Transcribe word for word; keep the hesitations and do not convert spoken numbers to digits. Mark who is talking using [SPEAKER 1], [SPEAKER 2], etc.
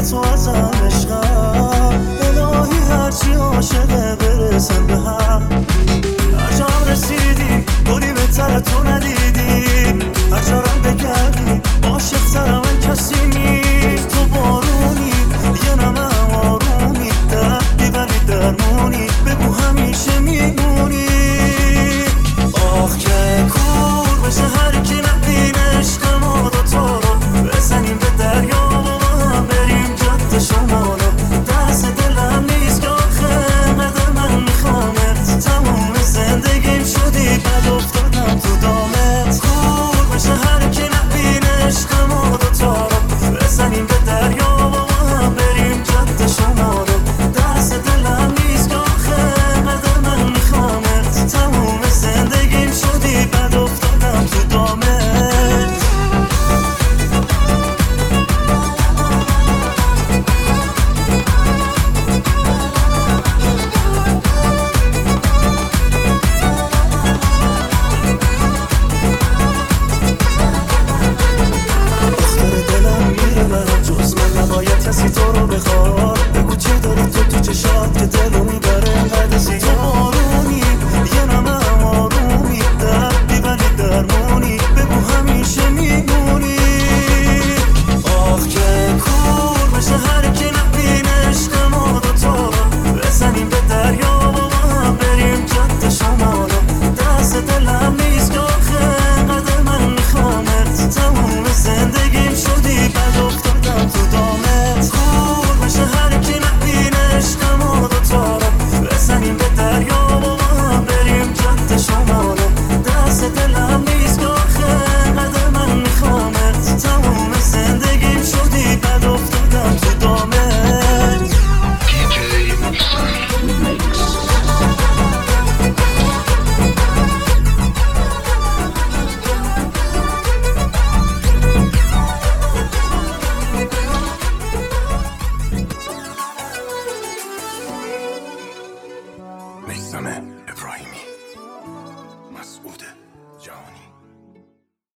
[SPEAKER 1] تو ازم عشقم، الهی هرچی عاشقه برسن به هم. هر جا هم رسیدی گلی بهتر تو ندیدی، هر جا رم بگردی عاشق تر من کسی نیست. تو بارونی یه نمه آرومی، دردی ولی درمونی، بگو همیشه میمونی. آخ که کور بشه هر کی نبین عشق ما دوتا رو، بزنیم به دریا و هم بریم جاده شمالو. دست دلم نیست که آخه قدر من میخوامت، تموم زندگیم شدی بد افتادم تو دامت. کور بشه هر کی نبین عشق ما دوتا رو، بزنیم به دریا و هم بریم جاده شمالو. دست دلم نیست که آخه قدر من میخوامت، تموم زندگیم شدی بد افتادم تو دامت. کسی تو رو بخواد، بگو چه داری تو تو چشات که دلو میبره انقدر زیاد. تو بارونی یه نمه آرومی، دردی ولی درمونی، بگو همیشه میمونی. آخ که کور بشه هر کی نبین عشق ما دوتا رو، بزنیم به دریا و هم بریم جاده شمالو. دست دلم نیست که آخه قدر من میخوامت، تموم زندگیم شدی بد افتادم تو دامت. کور بشه هر کی نبین عشق ما دوتا رو، بزنیم به دریا و هم بریم جاده شمالو. دست دلم نیست که آخه قدر من میخوامت، تموم زندگیم شدی بد افتادم تو دامت.
[SPEAKER 2] میثم ابراهیمی